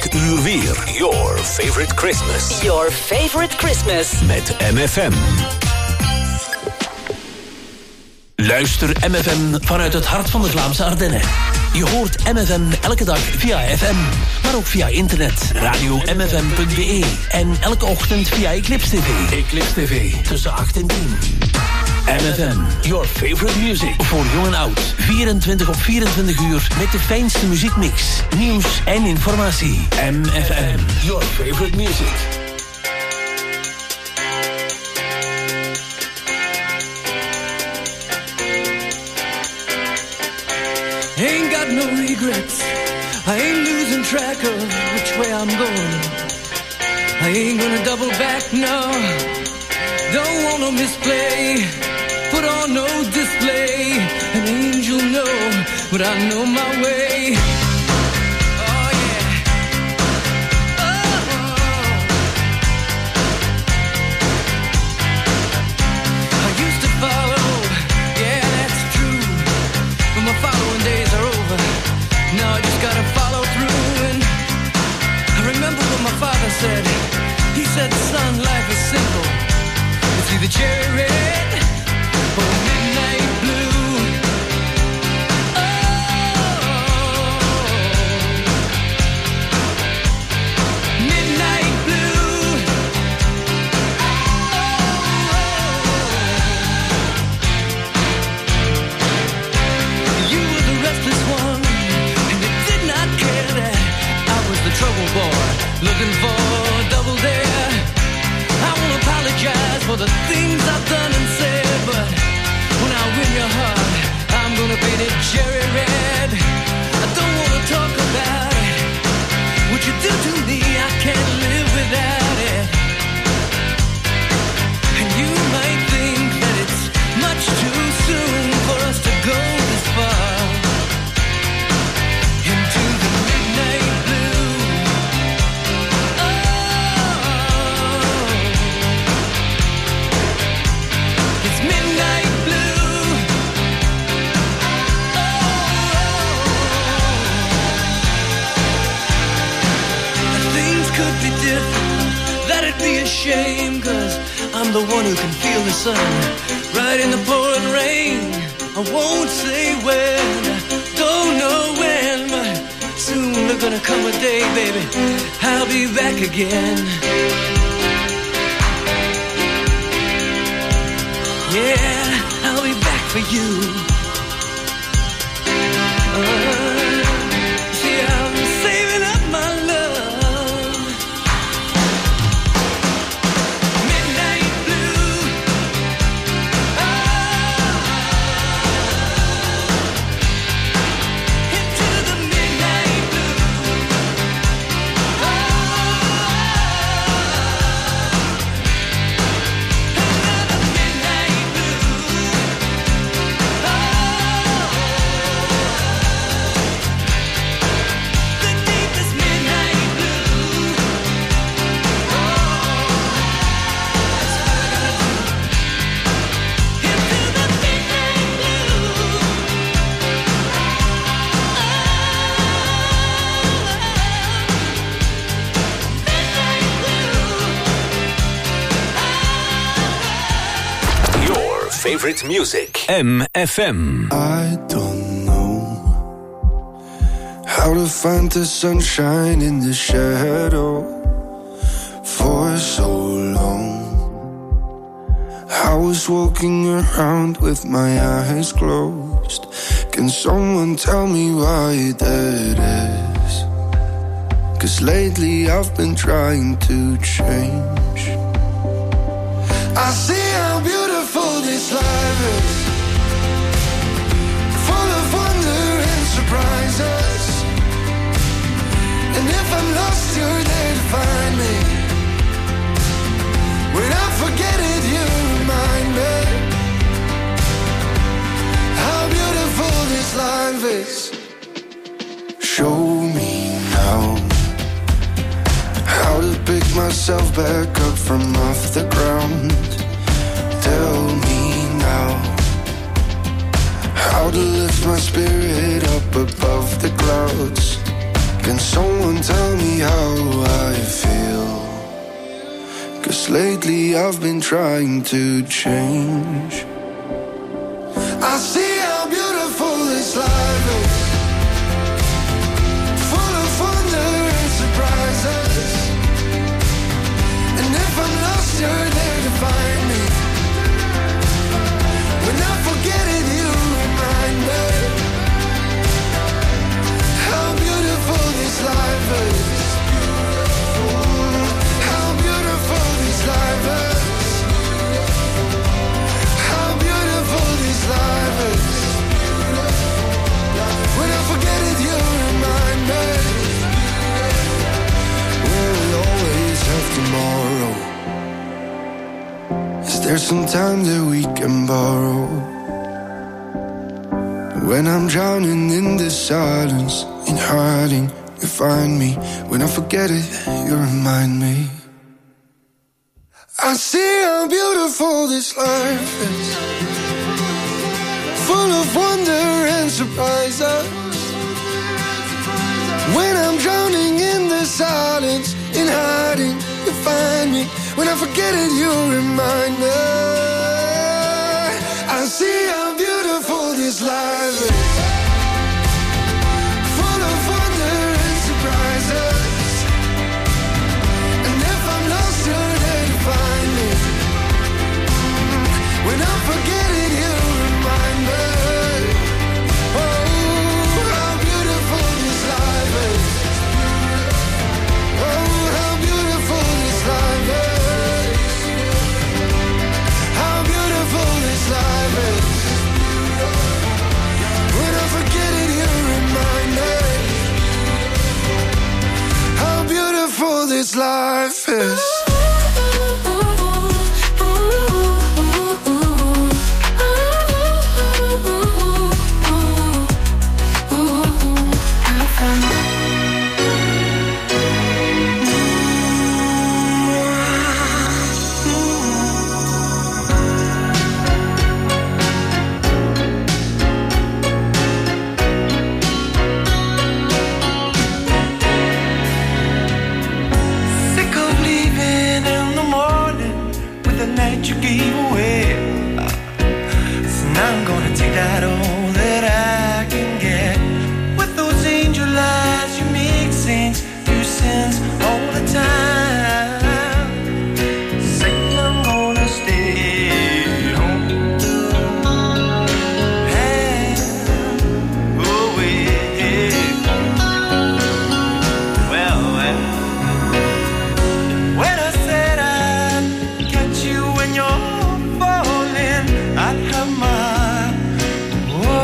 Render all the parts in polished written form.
8 uur weer. Your favorite Christmas. Your favorite Christmas. Met MFM. Luister MFM vanuit het hart van de Vlaamse Ardennen. Je hoort MFM elke dag via FM, maar ook via internet. Radio-mfm.be. En elke ochtend via Eclipse TV. Eclipse TV, tussen 8 en 10. MFM, your favorite music. Voor jong en oud. 24 op 24 uur met de fijnste muziekmix. Nieuws en informatie. MFM, your favorite music. Ain't got no regrets. I ain't losing track of which way I'm going. I ain't gonna double back, no. Don't wanna misplay. Put on no display. An angel, no, but I know my way. Oh yeah. Oh. I used to follow. Yeah, that's true. But my following days are over. Now I just gotta follow through. And I remember what my father said. He said, son, life is simple. It's either cherry red or midnight blue. Oh, midnight blue. Oh, you were the restless one, and you did not care that I was the trouble boy, looking for double dare. I won't apologize for the things I've done and said, but when I win your heart, I'm gonna paint it cherry red. I don't wanna talk about it. What you do to me, I can't live without it. And you might think that it's much too soon for us to go this far into the midnight blue. Midnight blue. Oh, things could be different. That'd be a shame, 'cause I'm the one who can feel the sun right in the pouring rain. I won't say when, don't know when, but soon there's gonna come a day, baby, I'll be back again. Yeah, I'll be back for you. See, I'm saving up my love. Midnight blue. Into the midnight blue. Another midnight blue. The deepest midnight blue. That's what I gotta do. Into the midnight blue. Midnight blue. Your favorite music. MFM. I don't know how to find the sunshine in the shadow for so long. I was walking around with my eyes closed. Can someone tell me why that is? 'Cause lately I've been trying to change. I see how beautiful this life is, full of wonder and surprises. And if I'm lost, you're there to find me. When I forget it, you remind me how beautiful this life is. Show me now how to pick myself back up from off the ground. Tell me now how to lift my spirit up above the clouds. Can someone tell me how I feel? 'Cause lately I've been trying to change. I see how beautiful this life is, full of wonder and surprises. And if I'm lost, you're there to find me. When I forget it, you remind me how beautiful this life is. How beautiful this life is. How beautiful this life is. When I forget it, you remind me. Will we always have tomorrow? Is there some time that we can borrow? When I'm drowning in the silence, in hiding, you find me. When I forget it, you remind me. I see how beautiful this life is, full of wonder and surprises. When I'm drowning in the silence, in hiding, you find me. When I forget it, you remind me. I see how beautiful this life is, full of wonder and surprises. And if I'm lost, you're there to find me. When I forget it, you remind me. Oh, how beautiful this life is. Oh, how beautiful this life is. How beautiful this life is. When I forget it, you remind me how beautiful this life is. When you're falling, I'd have my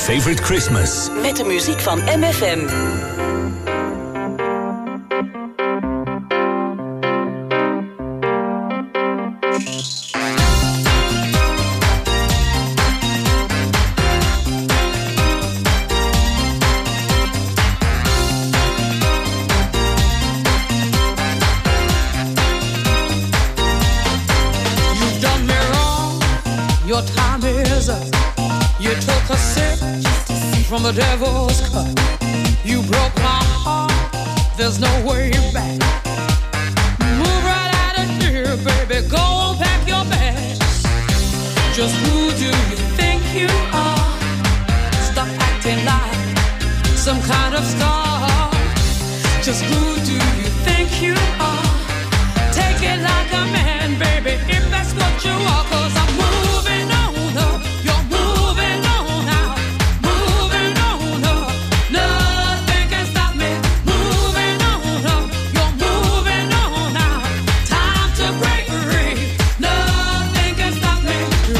favorite Christmas. Met de muziek van MFM. Your time is up. You took a sip from the devil's cup. You broke my heart. There's no way back. Move right out of here, baby. Go pack your bags. Just who do you think you are? Stop acting like some kind of star. Just who do you think you are? Take it like a man, baby, if that's what you are. 'Cause I'm moving on up. You're moving on out. Moving on up. Nothing can stop me. Moving on up. You're moving on out. Time to break free. Nothing can stop me.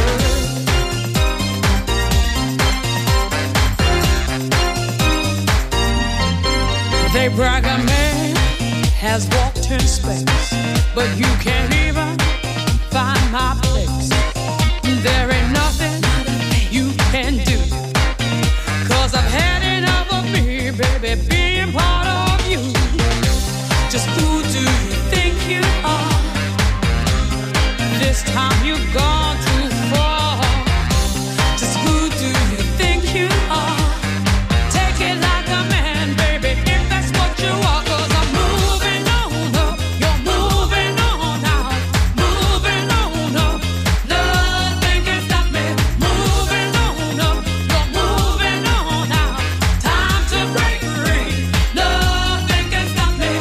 They brag a man has walked in space, but you can't even find my place. There ain't nothing you can do, 'cause I've had enough of me, baby, being part of you. Just who do you think you are? This time you've gone too far. Just who do you think you are? Take it like a man, baby, if that's what you are. 'Cause I'm moving on up. You're moving on out. Moving on up. Nothing can stop me. Moving on up. You're moving on out. Time to break free. Nothing can stop me.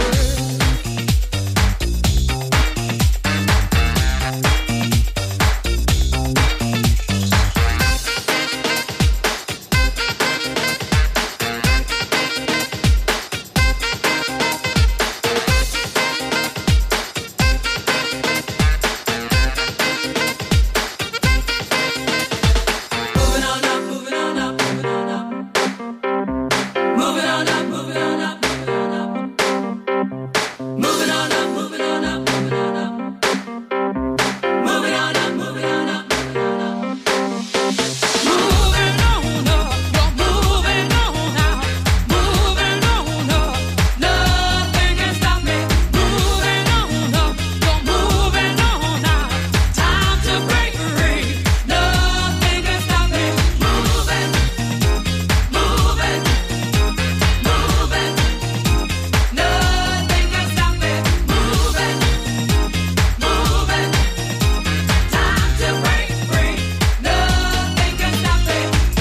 Moving on up, moving on up, moving on up. Moving on up, moving on up, moving on up. Moving on up, moving on up, moving on up. Moving on up, moving on up, moving on up. Moving on up, you're moving on out. Moving on up, nothing can stop me. Moving on up, you're moving on out. Time to break free. Nothing can stop me. Moving, moving, moving. Nothing can stop me. Moving, moving. Time to break free. Nothing can stop me.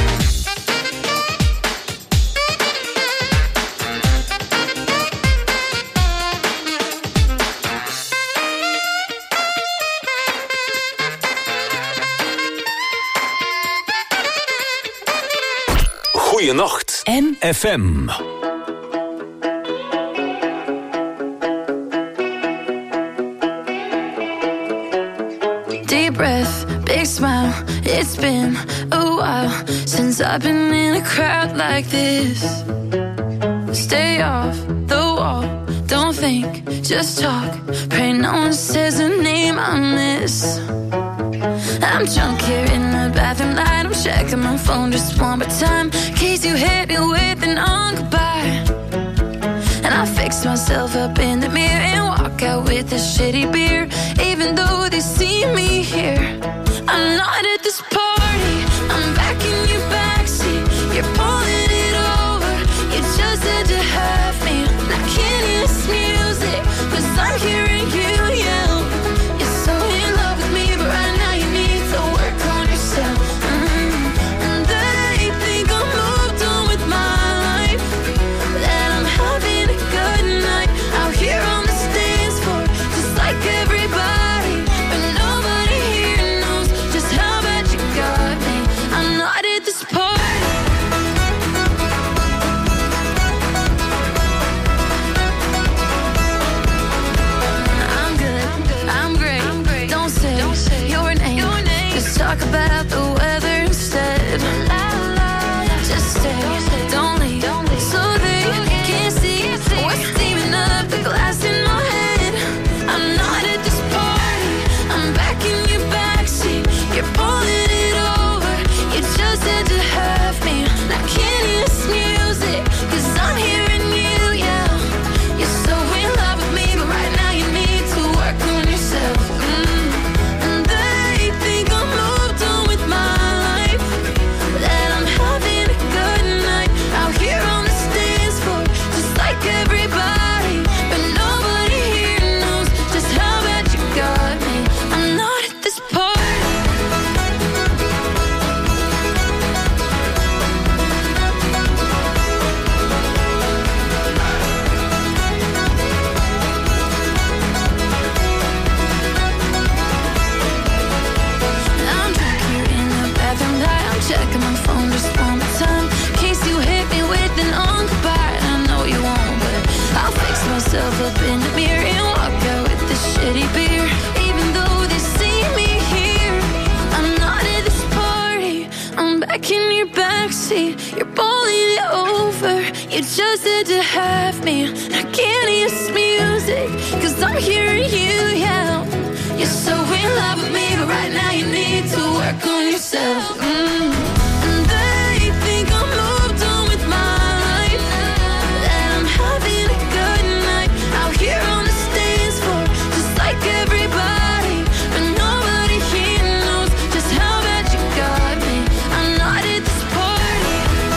Goeienacht. FM. Deep breath, big smile. It's been a while since I've been in a crowd like this. Stay off the wall, don't think, just talk. Pray no one says a name I miss. I'm drunk here in the bathroom light. I'm checking my phone just one more time, in case you hit me with an on goodbye. And I fix myself up in the mirror and walk out with a shitty beer. Even though they see me here, I'm not at this party. I'm back in your backseat. You're pulling it over. You just had to have me. I can't hear this music, 'cause I'm hearing you yell. You're so in love with me, but right now you need to work on yourself. And they think I'm moved on with my life, that I'm having a good night out here on the dance floor, just like everybody. beer. Even though they see me here, I'm not at this party. I'm back in your backseat. You're pulling it over. You just had to have me. I can't hear this music, 'cause I'm hearing you yell. You're so in love with me, but right now you need to work on yourself. And they think I'm moved on with my life, that I'm having a good night out here on the dance floor, just like everybody. But nobody here knows just how bad you got me. I'm not at this party.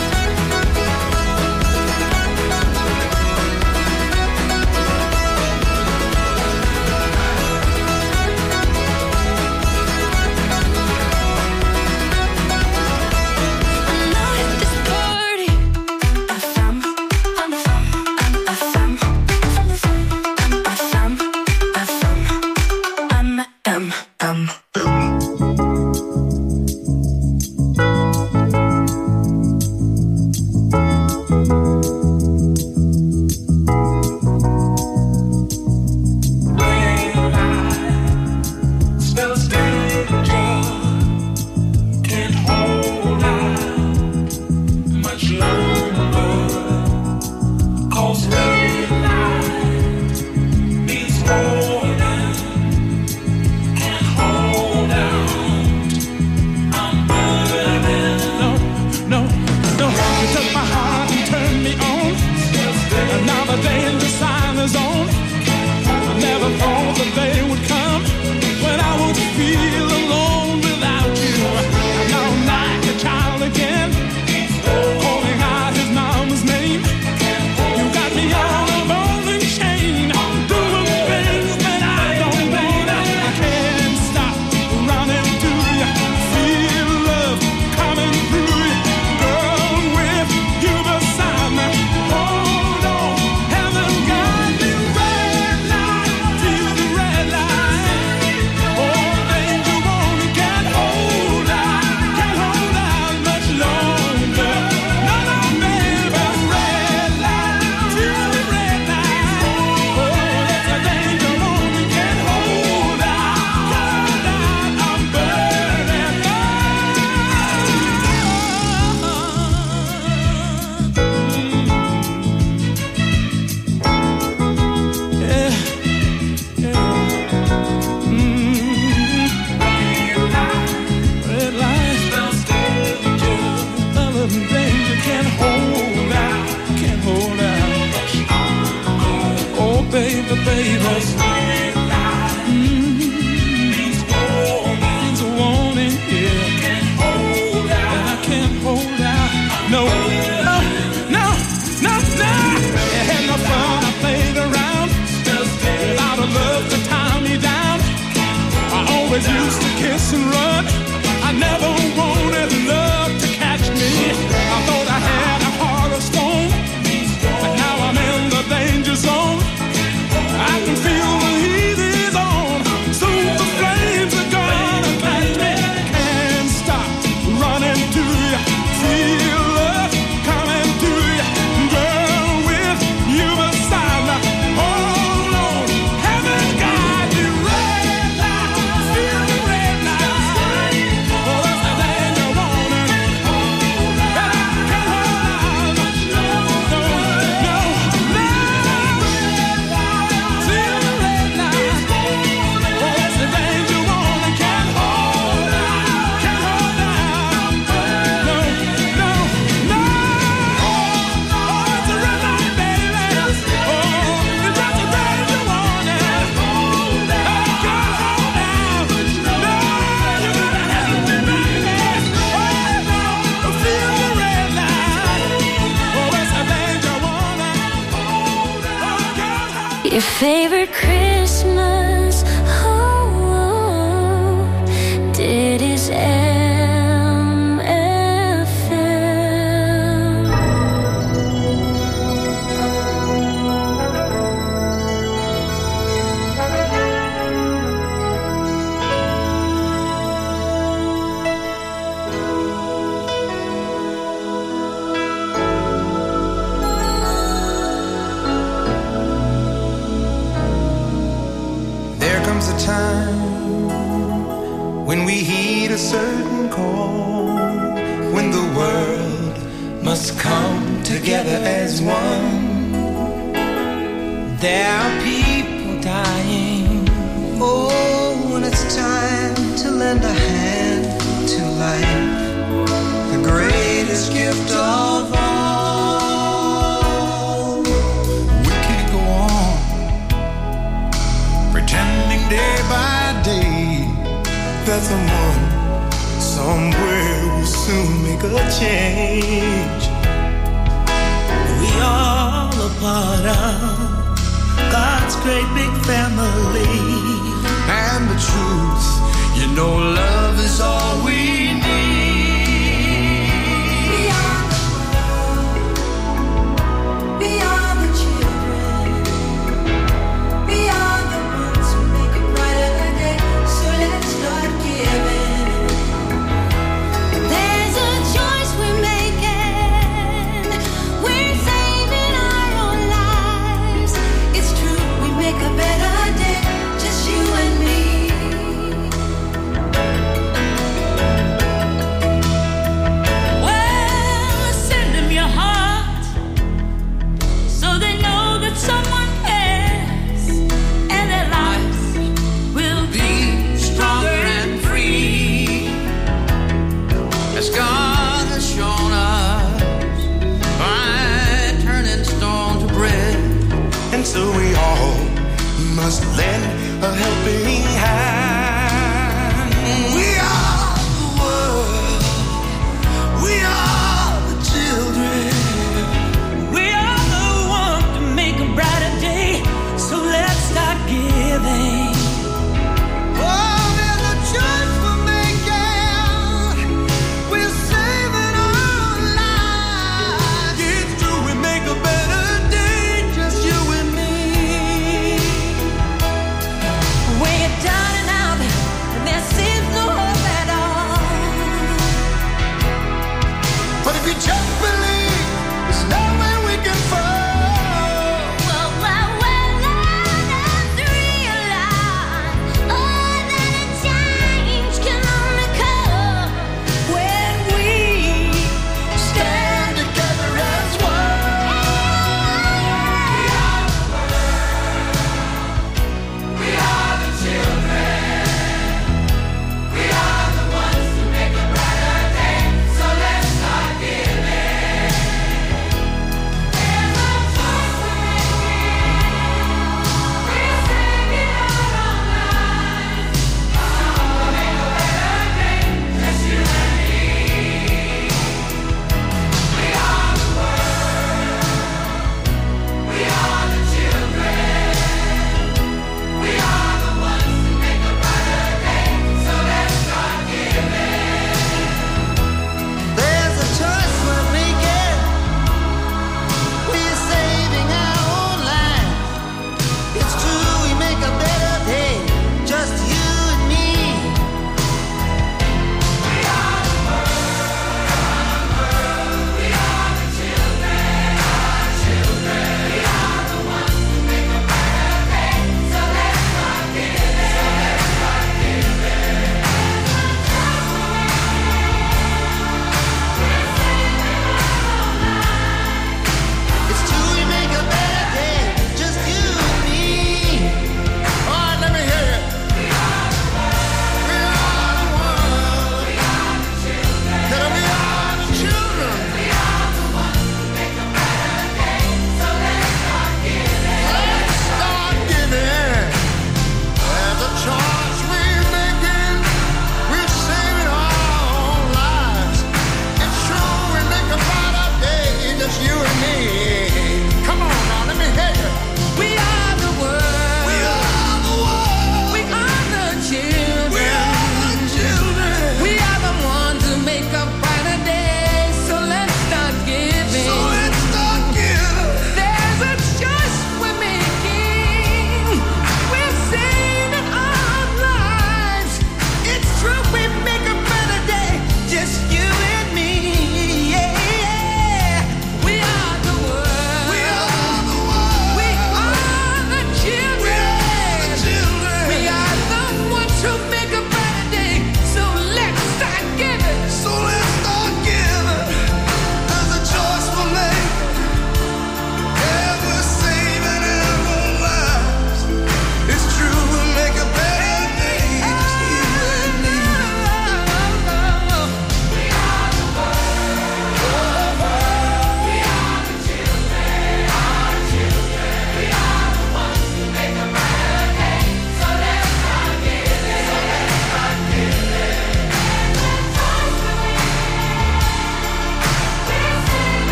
Your favorite Christmas, did his time when we heed a certain call, when the world must come together as one. There are people dying. Oh, when it's time to lend a hand to life, the greatest gift of all. We can't go on pretending day by day that someone somewhere will soon make a change. We all a part of God's great big family. And the truth, you know, love is all we need. Beyond the world, beyond the children, beyond the ones who make a brighter day. So let's start giving. There's a choice we're making. We're saving our own lives. It's true, we make a better day, just you and me.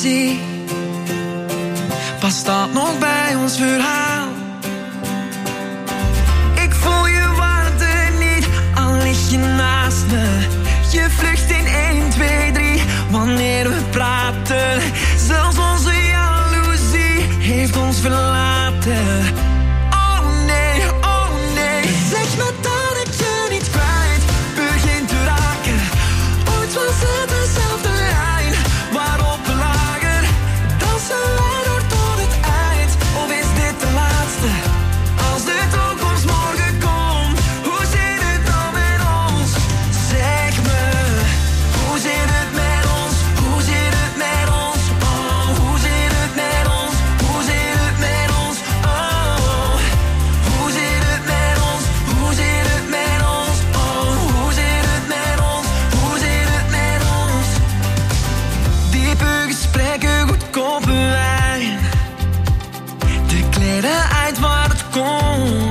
jaloezie. Past dat nog bij ons verhaal? Ik voel je warmte niet, al lig je naast me. Je vlucht in 1, 2, 3, wanneer we praten. Zelfs onze jaloezie heeft ons verlaten. Oh nee, zeg me dat ik je niet kwijt begint te raken. Ooit was het dezelfde lijn waarop we lagen. Dansen wij door tot het eind, of is dit de laatste? Als de toekomst morgen komt, hoe zit het dan met ons? Zeg me, hoe zit het met ons? Hoe zit het met ons? Oh, hoe zit het met ons? Hoe zit het met ons? Oh, hoe zit het met ons? Hoe zit het met ons? Oh, hoe zit het met ons? Hoe zit het met ons? Diepe gesprekken, goedkope wijn. De kleden uit waar het komt.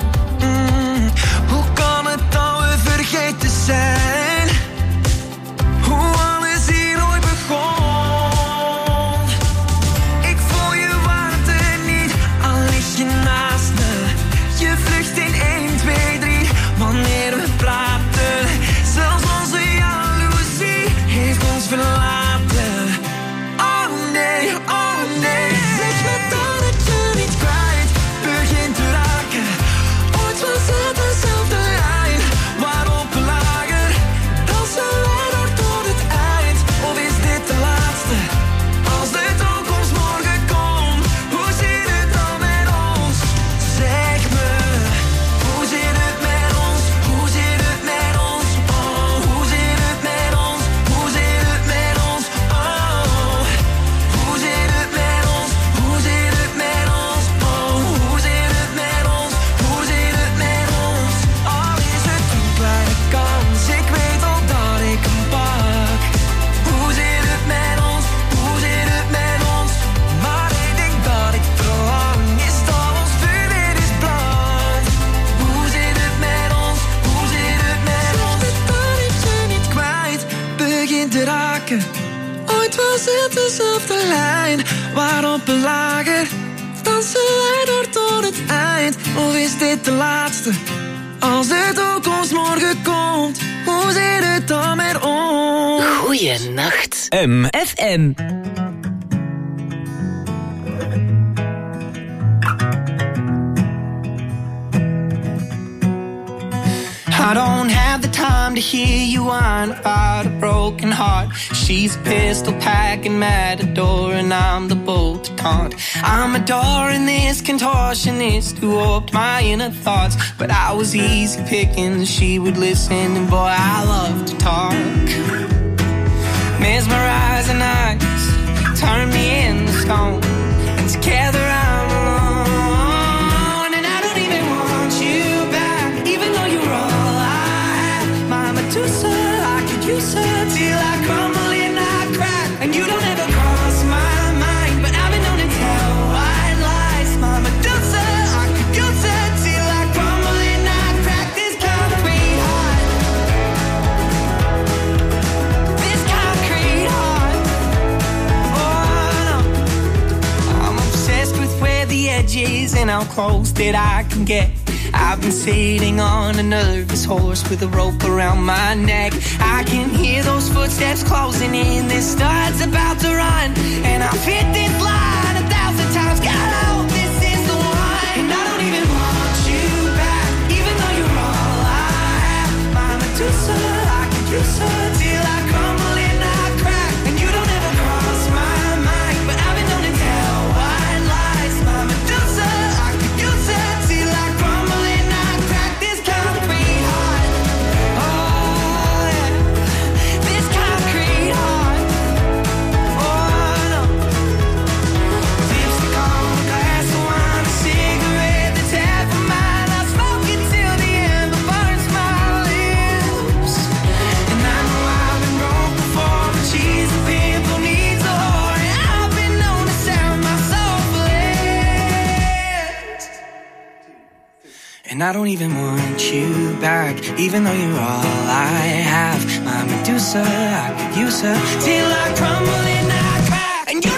Hoe kan het dat we vergeten zijn? Hoe alles hier ooit begon. Ik voel je warmte niet, al lig je naast me. Je vlucht in 1, 2, 3, wanneer we praten. Zelfs onze jaloezie heeft ons verlaten. Oh nee, zeg me dat ik je niet kwijt begint te raken. Ooit was het dezelfde lijn waarop we lagen. Dansen wij door tot het eind, of is dit de laatste? Als de toekomst morgen komt, hoe zit het dan met ons? Zeg me, hoe zit het met ons? Hoe zit het met ons? Oh, hoe zit het met ons? Hoe zit het met ons? Oh, hoe zit het met ons? Hoe zit het met ons? Oh, hoe zit het met ons? Hoe zit het met ons? Al is het een kleine kans, ik weet al dat ik hem pak. Hoe zit het met ons? Hoe zit het met ons? Maar ik denk dat ik verlang is dat ons vuur weer is brand. Hoe zit het met ons? Hoe zit het met ons? Dat ik je niet kwijt begint te raken. Ooit was het dezelfde lijn waarop we lagen. Dansen wij door tot het eind, of is dit de laatste? Als de toekomst morgen komt, hoe zit het dan met ons? Goeienacht. FM. I don't have the time to hear you whine about a broken heart. She's a pistol packing matador and I'm the bolt to taunt. I'm adoring this contortionist who warped my inner thoughts. But I was easy picking, she would listen, and boy, I love to talk. Mesmerizing eyes turn me into stone, and together I'm alone. And I don't even want you back, even though you're all I have. My Medusa, I could use her till I crumble and I crack. And you don't ever cross my mind, but I've been known to tell white lies. My Medusa, I could use her till I crumble and I crack. This concrete heart, this concrete heart. Oh no, I'm obsessed with where the edge is and how close that I can get. I've been sitting on a nervous horse with a rope around my neck. I can hear those footsteps closing in. This star's about to run, and I've hit this line 1,000 times. God, I hope this is the one. And I don't even want you back, even though you're all I have. My Medusa, I could use her till I crumble and I crack. And you don't ever cross my mind, but I've been known to tell white lies. My Medusa, I could use her till I crumble and I crack. This concrete heart, oh yeah, this concrete heart, oh no. Lipstick on a glass of wine, a cigarette that's half of mine. I smoke it till the end burns my lips. And I know I've been broke before, but she's a pimple needs a whore, and I've been known to sell my soul for less. And I don't even want you back, even though you're all I have. My Medusa, I could use her till I crumble and I crack. And you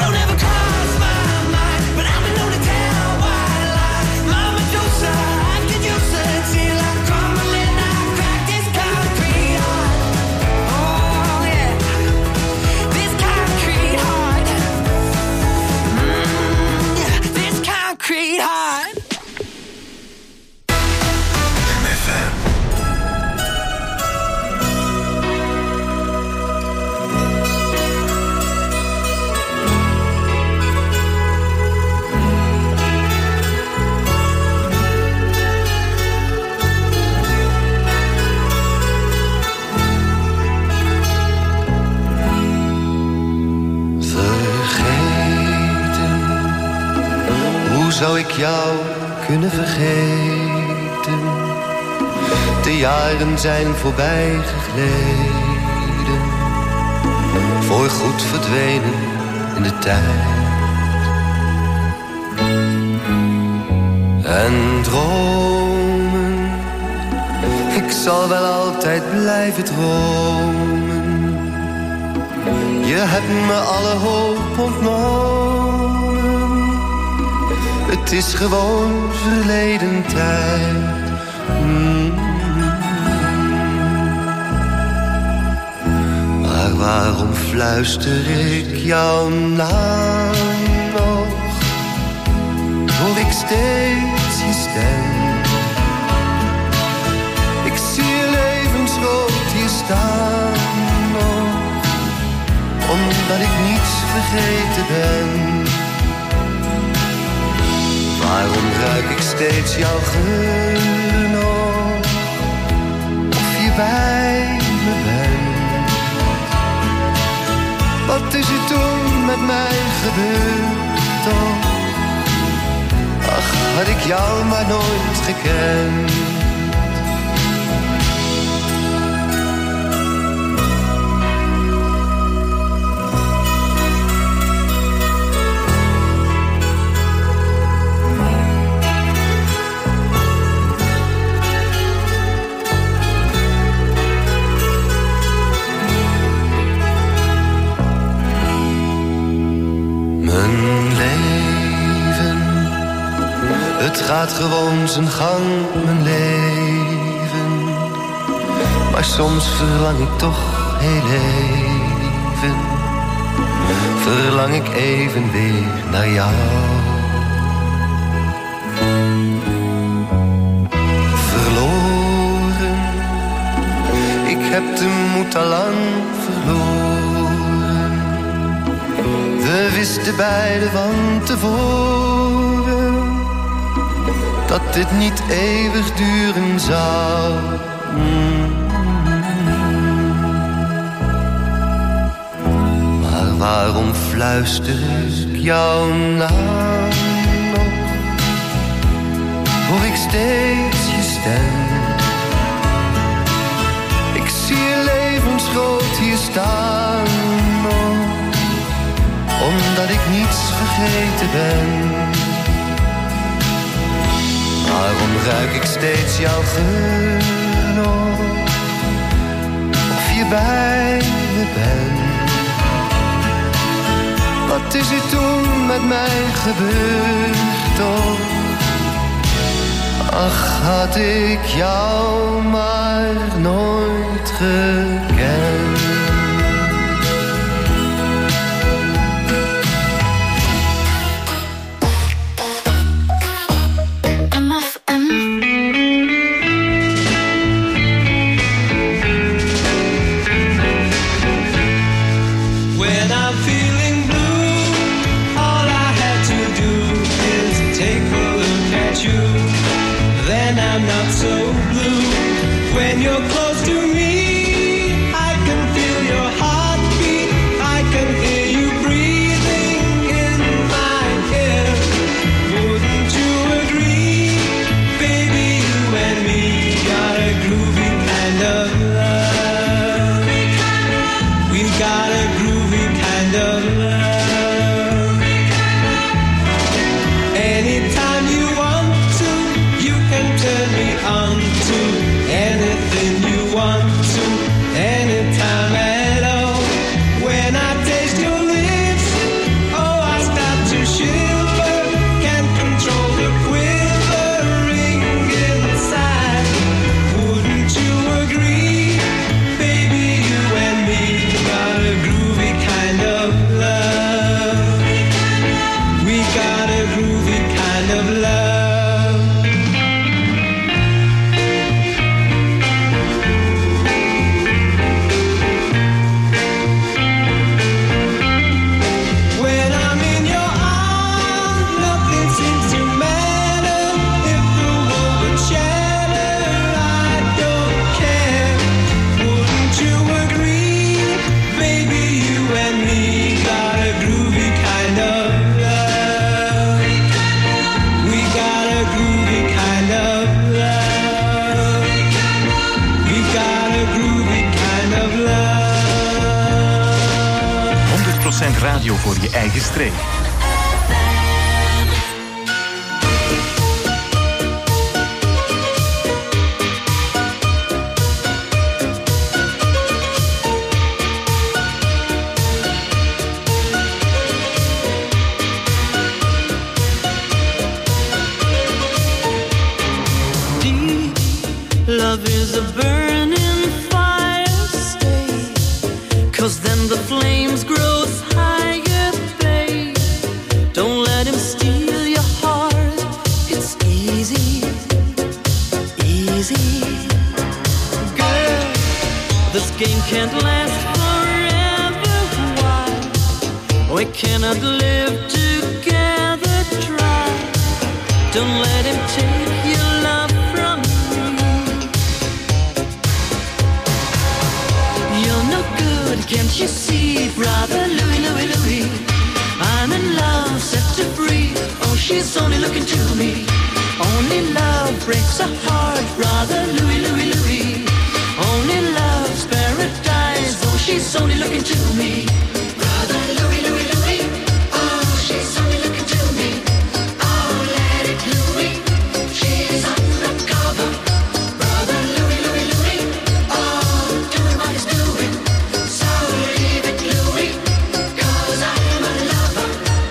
zou ik jou kunnen vergeten? De jaren zijn voorbij gegleden, voorgoed verdwenen in de tijd. En dromen, ik zal wel altijd blijven dromen. Je hebt me alle hoop ontnomen. Het is gewoon verleden tijd. Maar waarom fluister ik jouw naam nog? Hoor ik steeds je stem. Ik zie je levensrood hier staan nog, omdat ik niets vergeten ben. Waarom ruik ik steeds jouw geur nog, of je bij me bent? Wat is er toen met mij gebeurd toch? Ach, had ik jou maar nooit gekend. Het gaat gewoon zijn gang, mijn leven. Maar soms verlang ik toch heel even. Verlang ik even weer naar jou. Verloren, ik heb de moed al lang verloren. We wisten beiden van tevoren dat dit niet eeuwig duren zou. Maar waarom fluister ik jouw naam nog? Hoor ik steeds je stem. Ik zie je levensgroot hier staan nog, omdat ik niets vergeten ben. Waarom ruik ik steeds jouw geur nog, of je bij me bent? Wat is er toen met mij gebeurd toch? Ach, had ik jou maar nooit gekend. I'm not so blue when you're close to me. 100% radio voor je eigen streek. Love is a burning fire, stay, 'cause then the flames grow higher, babe. Don't let him steal your heart, it's easy, easy. Girl, this game can't last forever, why? We cannot live together, try. Don't let him take your love from me. You're no good, can't you see, brother Louie, Louie, Louie? I'm in love, set to free. Oh, she's only looking to me. Only love breaks a heart, brother Louie, Louie, Louie. Only love's paradise. Oh, she's only looking to me. Brother Louie, Louie, Louie. Oh, she's only looking to me. Oh, let it Louie. She's undercover. Brother Louie, Louie, Louie. Oh, doing what he's doing. So leave it Louie, 'cause I'm a lover.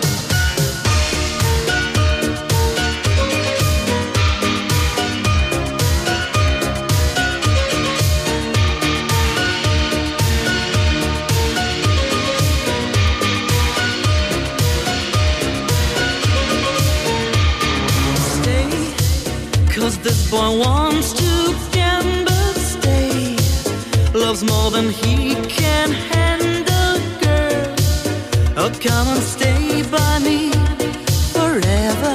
Stay, 'cause this boy wants to gamble. Stay, loves more than he can handle, girl. Oh, come and stay by me forever,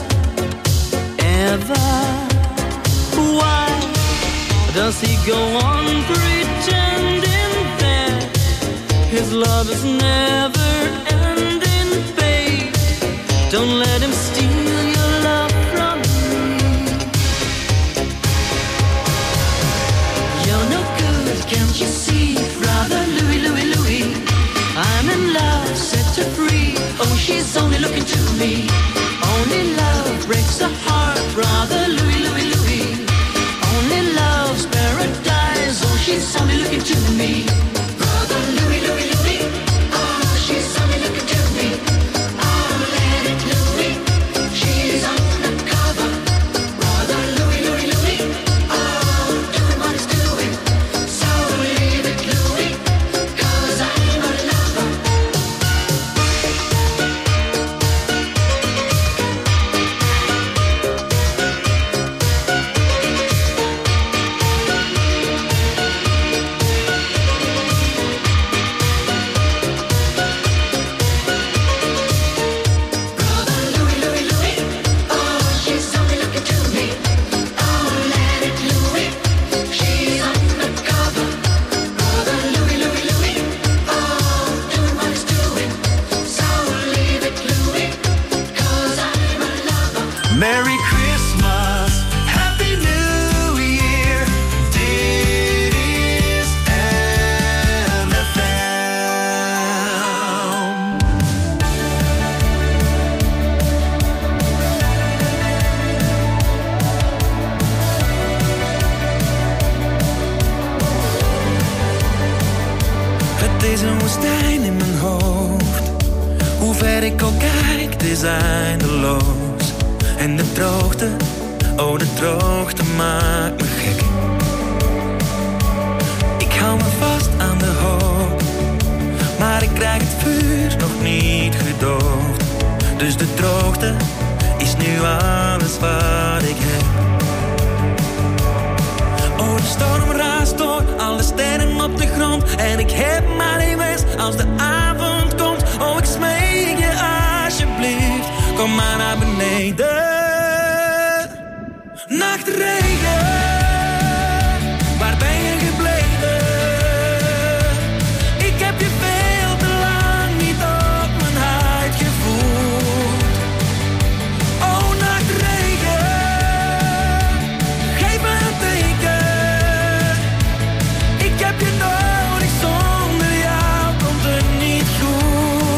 ever. Why does he go on pretending that his love is never ending, babe? Don't let him steal your love from me. You're no good, can't you see, brother Louie, Louie, Louie? I'm in love, set to free. Oh, she's only looking to me. Only love breaks a heart, brother Louie, Louie, Louie. Only love's paradise. Oh, she's only looking to me. Brother Louie, Louie, Louie. Oh, she's only looking to me. Oh, let it Louie. She's undercover. Brother Louie, Louie, Louie. Oh, doing what he's doing. So leave it Louie, 'cause I'm a lover. Brother Louie, Louie, Louie. Oh, she's only looking to me. Oh, let it Louie. She's undercover. Brother Louie, Louie, Louie. Oh, doing what he's doing. So leave it Louie, 'cause I'm a lover. Merry Christmas, Happy New Year. Dit is MFM. Het is een woestijn in mijn hoofd. Hoe ver ik ook kijk, het is eindeloos. En de droogte, oh de droogte maakt me gek. Ik hou me vast aan de hoop, maar ik krijg het vuur nog niet gedoofd. Dus de droogte is nu alles wat ik heb. Oh, de storm raast door, alle sterren op de grond. En ik heb maar één wens als de avond komt. Oh, ik smeek je alsjeblieft, kom maar naar beneden. Nachtregen, waar ben je gebleven? Ik heb je veel te lang niet op mijn huid gevoeld. Oh, nachtregen, geef me een teken. Ik heb je nodig, zonder jou komt het niet goed.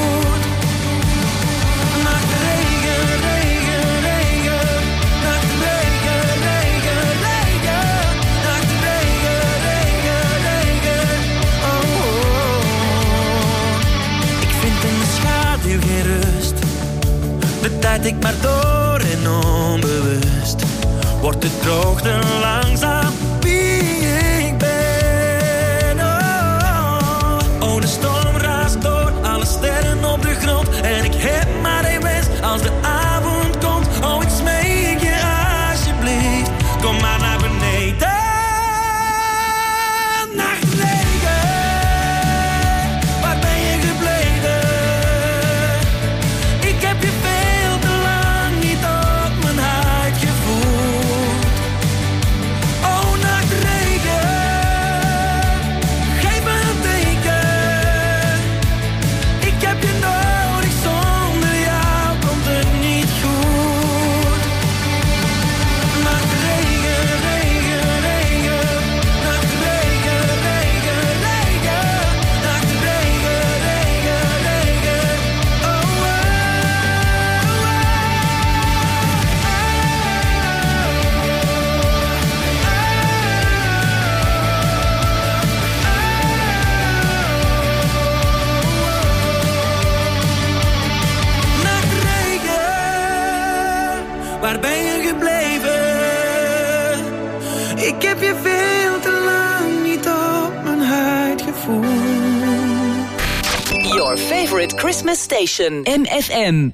glijd ik maar door en onbewust wordt de droogte langzaam wie ik ben. Oh, de storm raast door, alle sterren op de grond. En ik heb maar één wens als de avond komt. Oh, ik smeek je alsjeblieft, kom maar naar beneden. Nachtregen, waar ben je gebleven? Ik heb je veel te lang niet op mijn huid gevoeld. Oh, nachtregen, geef me een teken. Ik heb je nodig, zonder jou komt het niet goed. Nachtregen, regen, regen. Nachtregen, regen, regen. Nachtregen, regen, regen. Oh, oh, Nachtregen, waar ben je gebleven? Ik heb je veel te lang niet op mijn huid gevoeld. Your favorite Christmas station, MFM.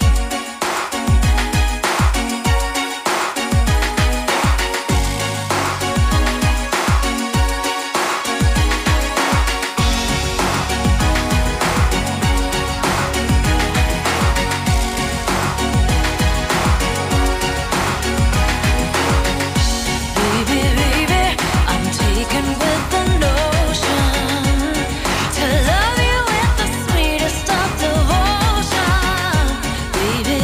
Baby, baby, I'm taken with the notion to love you with the sweetest of devotion. Baby,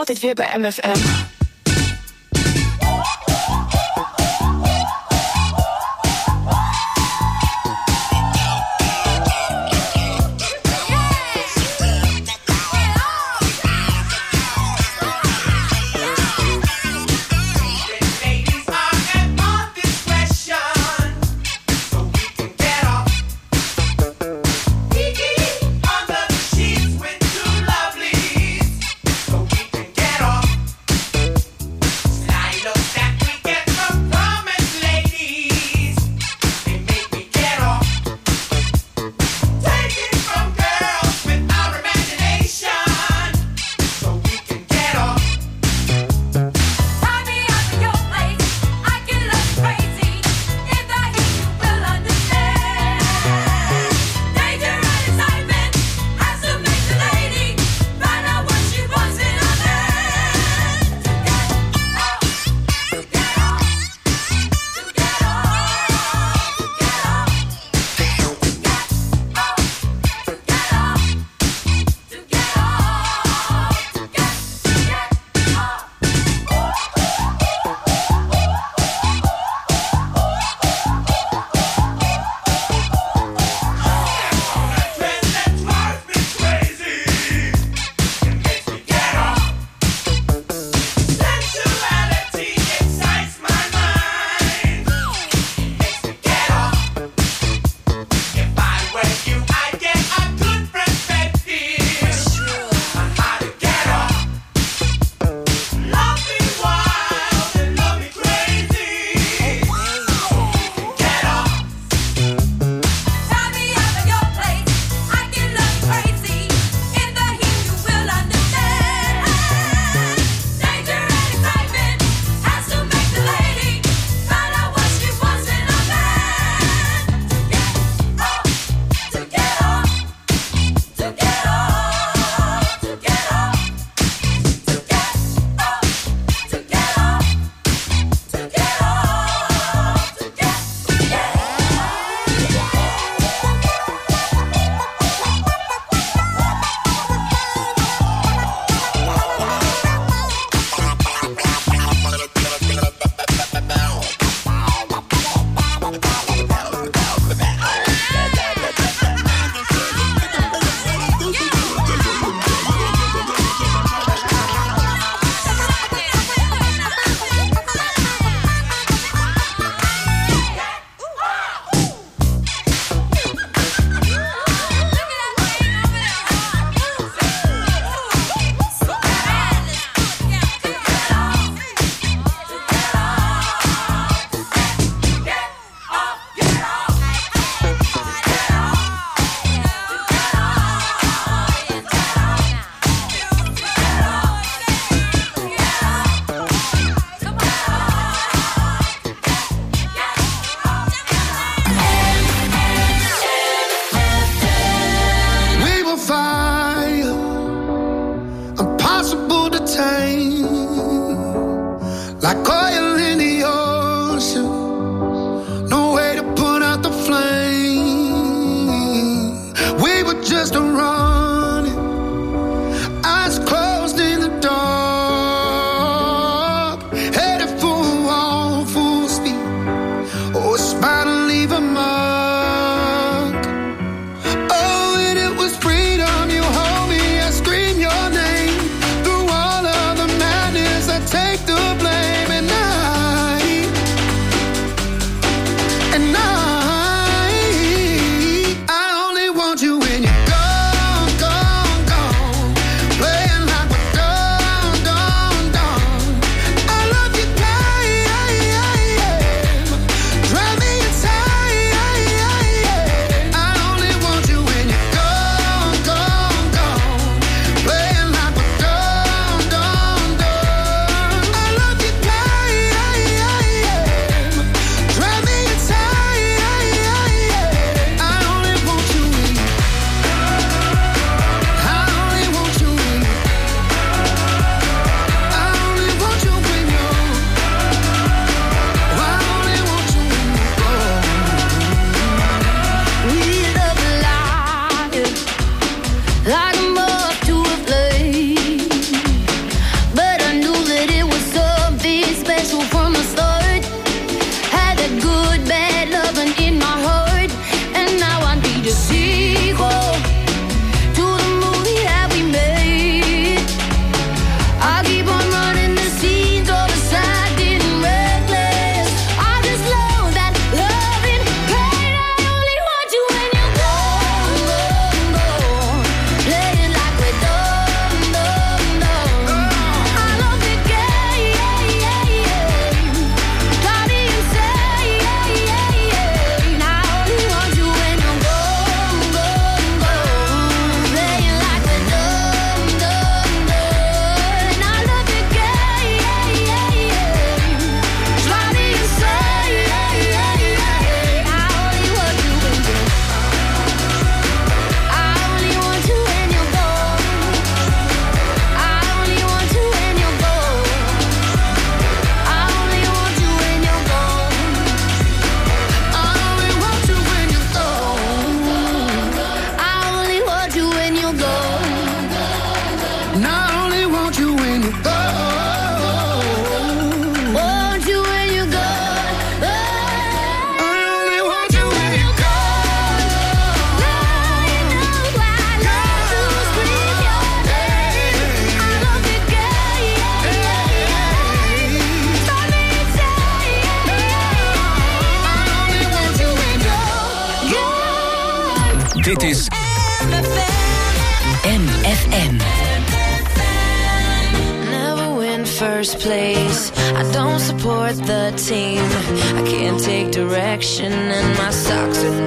altijd weer bij MFM. Get off. Dit is MFM. Never win first place. I don't support the team. I can't take direction and my socks are